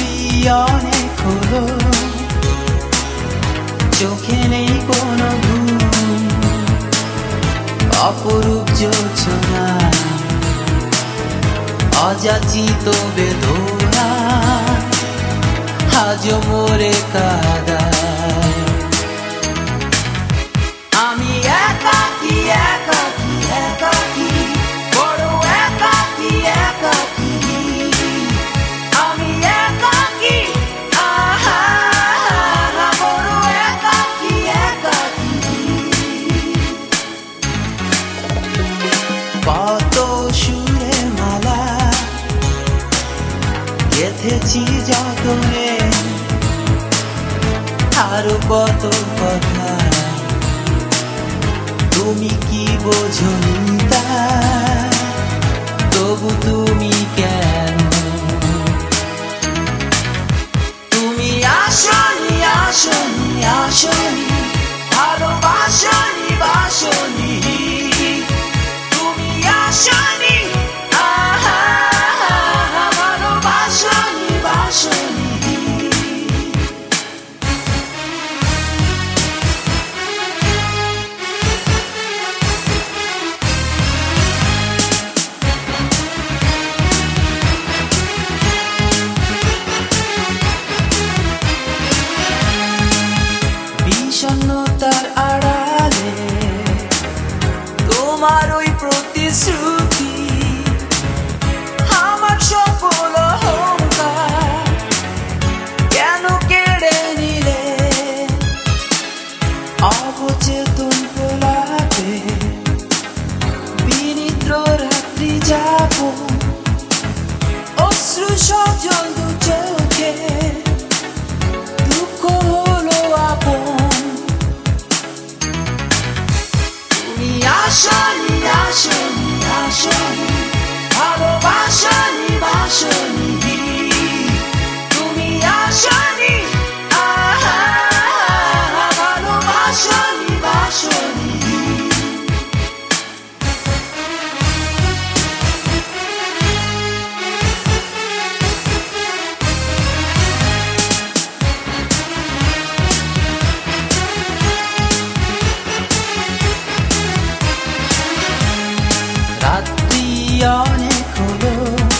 রাত্রি অনেক হলো, চোখে নেই কোনো ঘুম, অপরূপ জোছনা, অযাচিত বেদনা আজ মোরে কাঁদায়। আমি একাকী একাকী একাকী, বড় একাকী একাকী, আমি একাকী, আহা বড় একাকী একাকী। কত সুরের মালা গেঁথেছি যতনে, আরো কত কথা তুমি কি বোঝনি তা, তবু তুমি কেন? তুমি আসনি আসনি আসনি, ভালোবাসনি বাসনি, তুমি আসনি, আহা ভালোবাসনি বাসনি। বিষণ্ণতার আড়ালে তোমার ওই প্রতিশ্রুতি, আমার সফল অহংকার কেন কেড়ে নিলে? অবচেতন প্রলাপে বিনিদ্র রাত্রি যাপন, অশ্রু সজল দু চোখে দুঃখ হলো আপন। তুমি আসনি আসনি আসনি, ভালোবাসনি বাসনি, তুমি আসনি, আহা ভালোবাসনি বাসনি। রাত্রি অনেক হলো,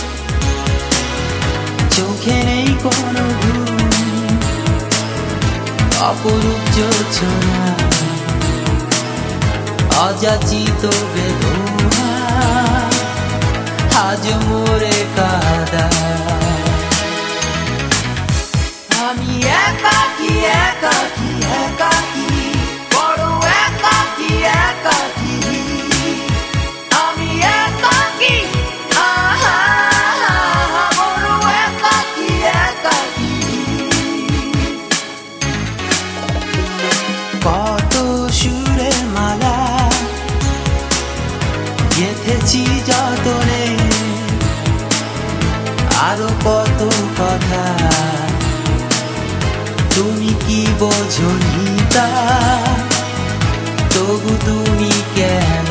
চোখে নেই কোনো ঘুম, অপরূপ জোছনা, অযাচিত বেদনা আজ মোরে কাঁদায়। আমি একাকী একাকী একাকী, বড় একাকী একাকী, আমি একাকী, আহা বড় একাকী একাকী। কত সুরের মালা গেঁথেছি যতনে, আরো কত কথা তুমি কি বোঝনি তা, তবু তুমি কেন?